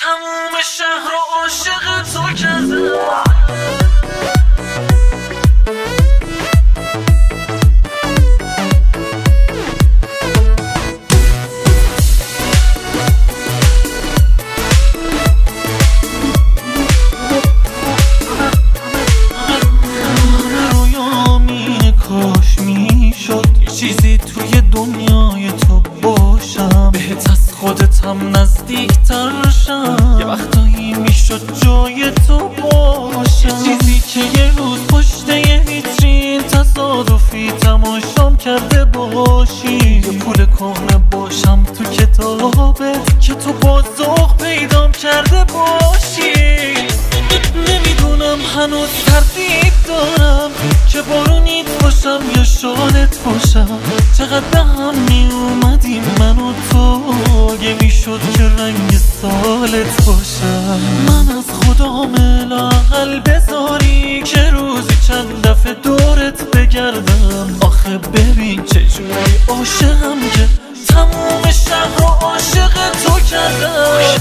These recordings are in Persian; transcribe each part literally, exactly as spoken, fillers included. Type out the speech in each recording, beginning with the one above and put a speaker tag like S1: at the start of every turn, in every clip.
S1: تموم شهر رو عاشق تو کردم. چیزی توی دنیای تو باشم، بهت از خودتم نزدیک تر شم، یه وقتایی میشد جای تو باشم. چیزی که یه روز پشت یه ویترین تصادفی تماشام کرده باشی، یه پول کهنه باشم تو کتابت که تو با ذوق پیدام کرده باشی. نمیدونم هنوز تردید دارم که بارونیت باشم یا شالت باشم. چقدر به هم می اومدیم من و تو، اگه میشد که رنگ سالت باشم. من از خدام لااقل بذاری که روزی چند دفعه دورت بگردم. آخه ببین چجوری عاشقم که تموم شهر رو عاشق تو کردم.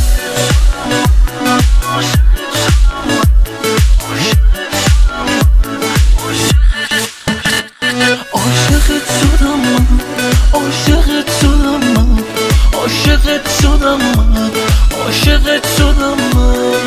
S1: عاشقت شدم من، عاشقت شدم من، عاشقت شدم من، عاشقت شدم من.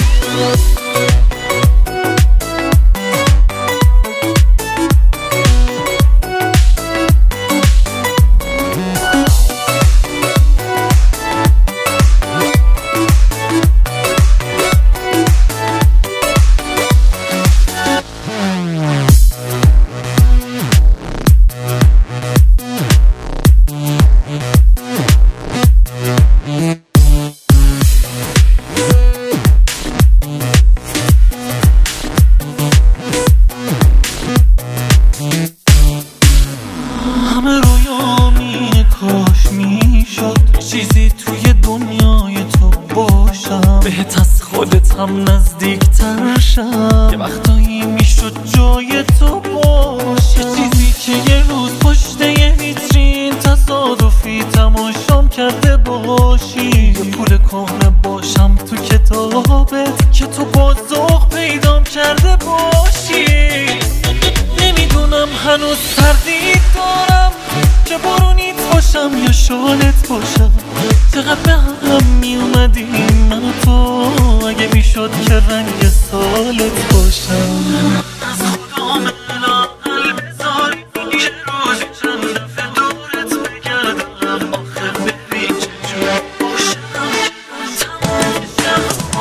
S1: همه رویامی کاش میشد چیزی توی دنیای تو باشم، بهت از خودتم نزدیک تر شم، یه وقتایی میشد جای تو باشم. چیزی که یه روز پشت یه ویترین تصادفی تماشام کرده باشی، یه پول کهنه باشم تو کتابت که تو با ذوق پیدام کرده باشی. نمیدونم هنوز تردید دارم که بارونیت باشم یا شالت باشم. چقدر به هم می اومدیم من و تو، اگه میشد که رنگ سالت باشم. از خدام لااقل بذاری که روزی چند دفعه دورت بگردم. آخه ببین چجوری عاشقم که تمام شهر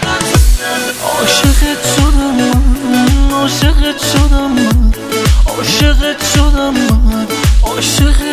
S1: عاشقت شدم من، عاشقت شدم من، عاشقت شدم من، عاشقت